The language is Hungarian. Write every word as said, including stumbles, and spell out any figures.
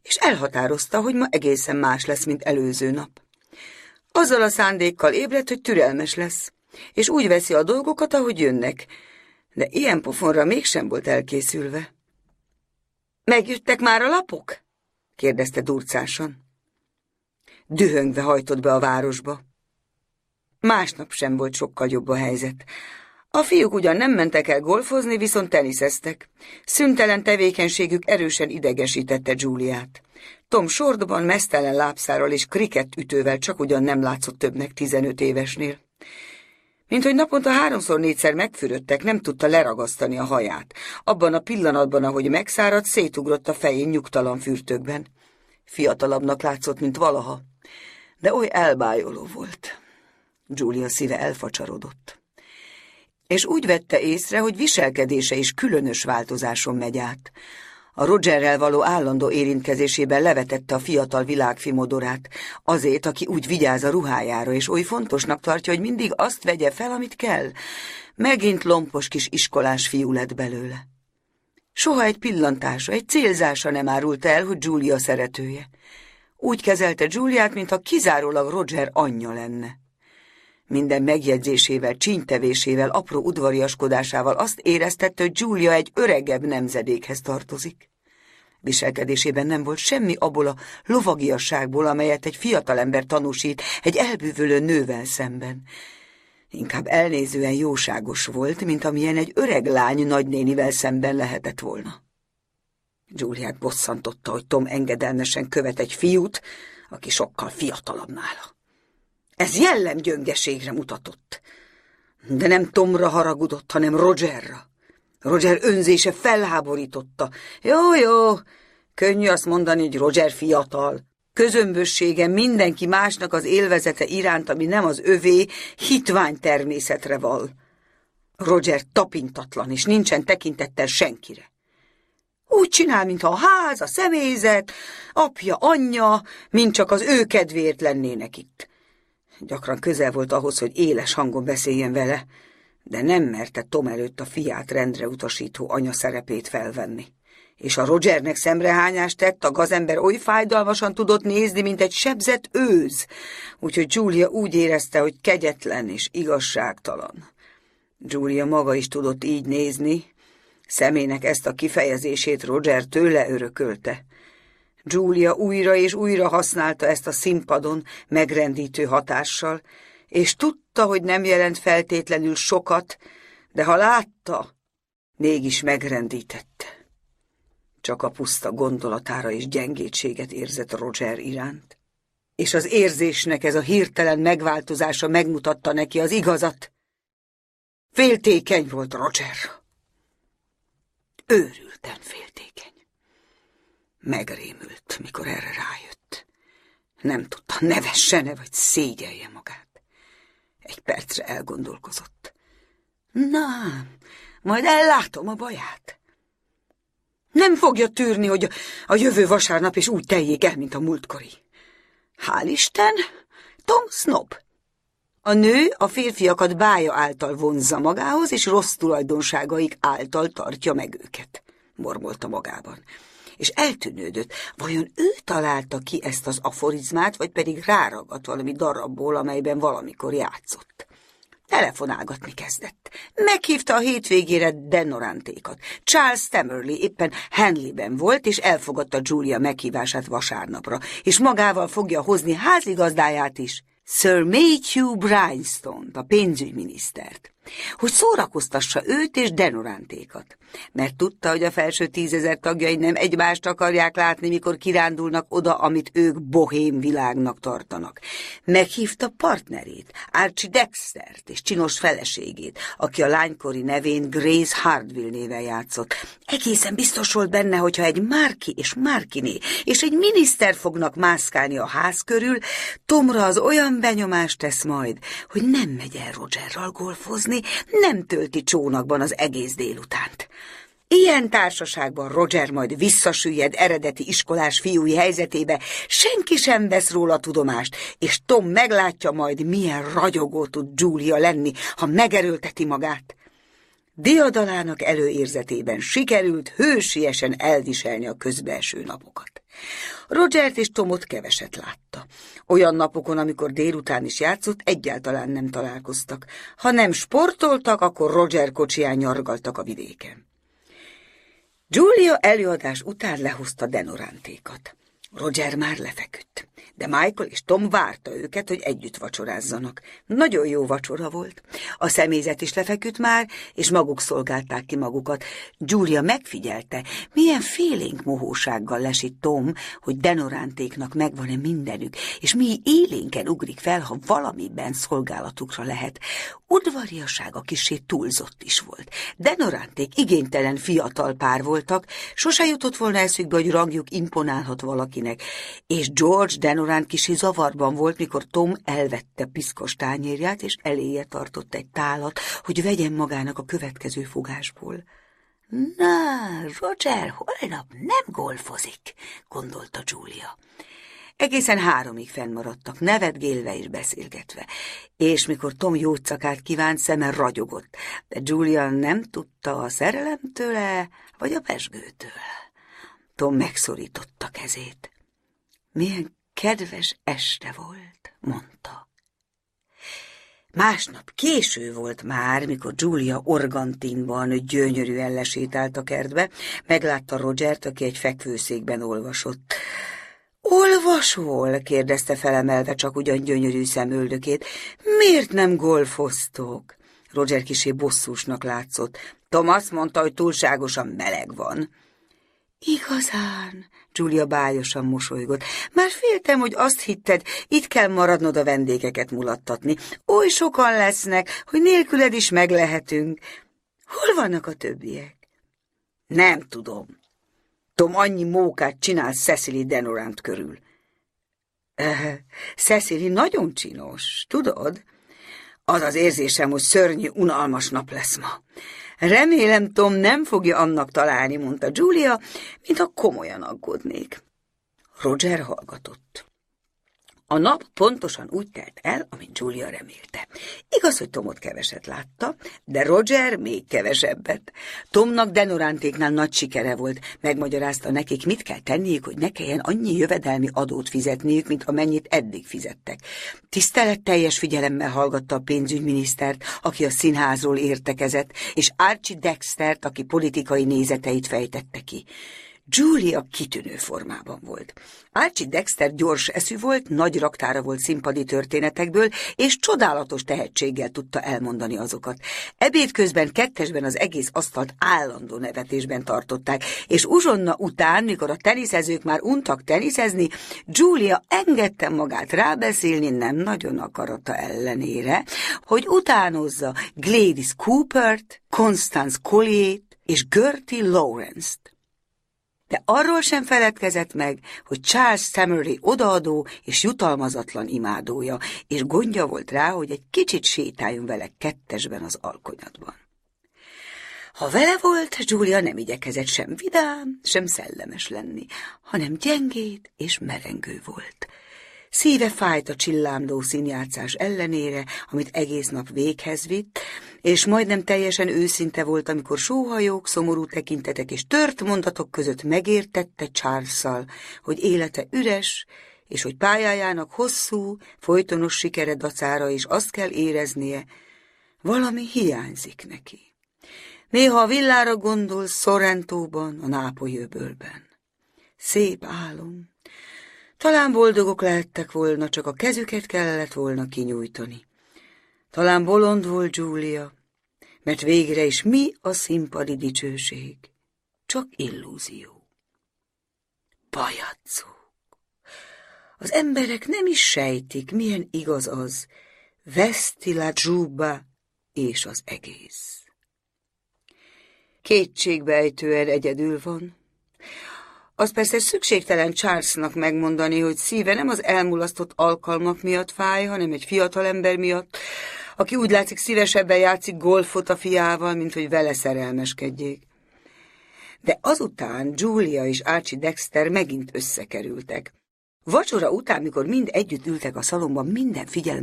és elhatározta, hogy ma egészen más lesz, mint előző nap. Azzal a szándékkal ébredt, hogy türelmes lesz, és úgy veszi a dolgokat, ahogy jönnek, de ilyen pofonra mégsem volt elkészülve. Megjöttek már a lapok? kérdezte durcásan. Dühöngve hajtott be a városba. Másnap sem volt sokkal jobb a helyzet. A fiúk ugyan nem mentek el golfozni, viszont teniszeztek. Szüntelen tevékenységük erősen idegesítette Juliát. Tom sortban, meztelen lábszárral és krikett-ütővel csak ugyan nem látszott többnek tizenöt évesnél. Mint hogy naponta háromszor-négyszer megfürödtek, nem tudta leragasztani a haját. Abban a pillanatban, ahogy megszáradt, szétugrott a fején nyugtalan fürtökben. Fiatalabbnak látszott, mint valaha, de oly elbájoló volt. Julia szíve elfacsarodott. És úgy vette észre, hogy viselkedése is különös változáson megy át. A Rogerrel való állandó érintkezésében levetette a fiatal világfimodorát, azért, aki úgy vigyáz a ruhájára, és oly fontosnak tartja, hogy mindig azt vegye fel, amit kell. Megint lompos kis iskolás fiú lett belőle. Soha egy pillantása, egy célzása nem árult el, hogy Julia szeretője. Úgy kezelte Juliát, mintha kizárólag Roger anyja lenne. Minden megjegyzésével, csínytevésével, apró udvariaskodásával azt éreztette, hogy Julia egy öregebb nemzedékhez tartozik. Viselkedésében nem volt semmi abból a lovagiasságból, amelyet egy fiatalember tanúsít egy elbűvölő nővel szemben. Inkább elnézően jóságos volt, mint amilyen egy öreg lány nagynénivel szemben lehetett volna. Juliát bosszantotta, hogy Tom engedelmesen követ egy fiút, aki sokkal fiatalabb nála. Ez jellemgyöngeségre mutatott. De nem Tomra haragudott, hanem Rogerra. Roger önzése felháborította. Jó, jó, könnyű azt mondani, hogy Roger fiatal. Közömbössége mindenki másnak az élvezete iránt, ami nem az övé, hitvány természetre val. Roger tapintatlan, és nincsen tekintettel senkire. Úgy csinál, mintha a ház, a személyzet, apja, anyja, mind csak az ő kedvéért lennének itt. Gyakran közel volt ahhoz, hogy éles hangon beszéljen vele, de nem merte Tom előtt a fiát rendre utasító anya szerepét felvenni. És a Rogernek szemrehányást tett, a gazember oly fájdalmasan tudott nézni, mint egy sebzett őz, úgyhogy Julia úgy érezte, hogy kegyetlen és igazságtalan. Julia maga is tudott így nézni, szemének ezt a kifejezését Roger tőle örökölte. Julia újra és újra használta ezt a színpadon megrendítő hatással, és tudta, hogy nem jelent feltétlenül sokat, de ha látta, mégis megrendítette. Csak a puszta gondolatára és gyengétséget érzett Roger iránt, és az érzésnek ez a hirtelen megváltozása megmutatta neki az igazat. Féltékeny volt Roger. Őrülten féltékeny. Megrémült, mikor erre rájött. Nem tudta, nevesse-e vagy szégyelje magát. Egy percre elgondolkozott. Na, majd ellátom a baját. Nem fogja tűrni, hogy a jövő vasárnap is úgy teljék el, mint a múltkori. Hál' Isten, Tom snob. A nő a férfiakat bája által vonzza magához, és rossz tulajdonságaik által tartja meg őket, mormolta magában. És eltűnődött, vajon ő találta ki ezt az aforizmát, vagy pedig ráragadt valami darabból, amelyben valamikor játszott. Telefonálgatni kezdett. Meghívta a hétvégére Denorantékat. Charles Tamerley éppen Henleyben volt, és elfogadta Julia meghívását vasárnapra, és magával fogja hozni házigazdáját is, Sir Matthew Bryanstone-t, a pénzügyminisztert, hogy szórakoztassa őt és Denorantékat, mert tudta, hogy a felső tízezer tagjai nem egymást akarják látni, mikor kirándulnak oda, amit ők bohém világnak tartanak. Meghívta partnerét, Archie Dextert és csinos feleségét, aki a lánykori nevén Grace Hardwill néven játszott. Egészen biztos volt benne, hogyha egy Márki és Márkiné és egy miniszter fognak mászkálni a ház körül, Tomra az olyan benyomást tesz majd, hogy nem megy el Rogerral golfozni, nem tölti csónakban az egész délutánt. Ilyen társaságban Roger majd visszasüllyed eredeti iskolás fiúi helyzetébe, senki sem vesz róla tudomást, és Tom meglátja majd, milyen ragyogó tud Julia lenni, ha megerőlteti magát. Diadalának előérzetében sikerült hősiesen elviselni a közbeeső napokat. Rogert és Tomot keveset látta. Olyan napokon, amikor délután is játszott, egyáltalán nem találkoztak. Ha nem sportoltak, akkor Roger kocsiján nyargaltak a vidéken. Julia előadás után lehozta denorántékat. Roger már lefeküdt, de Michael és Tom várta őket, hogy együtt vacsorázzanak. Nagyon jó vacsora volt. A személyzet is lefeküdt már, és maguk szolgálták ki magukat. Julia megfigyelte, milyen félénk mohósággal lesít Tom, hogy denorántéknak megvan-e mindenük, és mi élénken ugrik fel, ha valamiben szolgálatukra lehet. Udvariassága kissé túlzott is volt. Denoránték igénytelen fiatal pár voltak, sose jutott volna eszükbe, hogy rangjuk imponálhat valakinek, és George Denorant kissé zavarban volt, mikor Tom elvette piszkos tányérját, és eléje tartott egy tálat, hogy vegyen magának a következő fogásból. Na, Roger holnap nem golfozik, gondolta Julia. Egészen háromig fennmaradtak, nevetgélve és beszélgetve, és mikor Tom jócakát kívánt, szeme ragyogott, de Julia nem tudta a szerelemtől-e, vagy a pezsgőtől. Tom megszorította kezét. Milyen kedves este volt, mondta. Másnap késő volt már, mikor Julia organtinban gyönyörűen lesétált a kertbe, meglátta Rogert, aki egy fekvőszékben olvasott. Olvasol? kérdezte felemelve csak ugyan gyönyörű szemöldökét. Miért nem golfoztok? Roger kissé bosszúsnak látszott. Tom azt mondta, hogy túlságosan meleg van. Igazán? Julia bájosan mosolygott. Már féltem, hogy azt hitted, itt kell maradnod a vendégeket mulattatni. Oly sokan lesznek, hogy nélküled is meglehetünk. Hol vannak a többiek? Nem tudom. Tom annyi mókát csinál Cecily Denorant körül. Uh, Cecily nagyon csinos, tudod? Az az érzésem, hogy szörnyű, unalmas nap lesz ma. Remélem, Tom nem fogja annak találni, mondta Julia, mintha komolyan aggódnék. Roger hallgatott. A nap pontosan úgy telt el, amint Julia remélte. Igaz, hogy Tomot keveset látta, de Roger még kevesebbet. Tomnak Denorántéknál nagy sikere volt. Megmagyarázta nekik, mit kell tenniük, hogy ne kelljen annyi jövedelmi adót fizetniük, mint amennyit eddig fizettek. Tiszteletteljes figyelemmel hallgatta a pénzügyminisztert, aki a színházról értekezett, és Archie Dextert, aki politikai nézeteit fejtette ki. Julia kitűnő formában volt. Archie Dexter gyors eszű volt, nagy raktára volt színpadi történetekből, és csodálatos tehetséggel tudta elmondani azokat. Ebéd közben kettesben az egész asztalt állandó nevetésben tartották, és uzsonna után, mikor a teniszezők már untak teniszezni, Julia engedte magát rábeszélni, nem nagyon akarata ellenére, hogy utánozza Gladys Coopert, Constance Colliert és Gertie Lawrence-t. De arról sem feledkezett meg, hogy Charles Summery odaadó és jutalmazatlan imádója, és gondja volt rá, hogy egy kicsit sétáljon vele kettesben az alkonyatban. Ha vele volt, Julia nem igyekezett sem vidám, sem szellemes lenni, hanem gyengéd és merengő volt. Szíve fájt a csillámló színjátszás ellenére, amit egész nap véghez vitt, és majdnem teljesen őszinte volt, amikor sóhajók, szomorú tekintetek és tört mondatok között megértette Charles-szal, hogy élete üres, és hogy pályájának hosszú, folytonos sikere dacára is azt kell éreznie, valami hiányzik neki. Néha a villára gondol Sorrentóban, a nápolyi öbölben. Szép álom. Talán boldogok lehettek volna, csak a kezüket kellett volna kinyújtani. Talán bolond volt Julia, mert végre is mi a színpadi dicsőség? Csak illúzió. Pajacok. Az emberek nem is sejtik, milyen igaz az. Veszti la Giubba és az egész. Kétségbejtően egyedül van. Az persze szükségtelen Charlesnak megmondani, hogy szíve nem az elmulasztott alkalmak miatt fáj, hanem egy fiatal ember miatt, aki úgy látszik szívesebben játszik golfot a fiával, mint hogy vele szerelmeskedjék. De azután Julia és Archie Dexter megint összekerültek. Vacsora után, mikor mind együtt ültek a szalomban, minden figyelem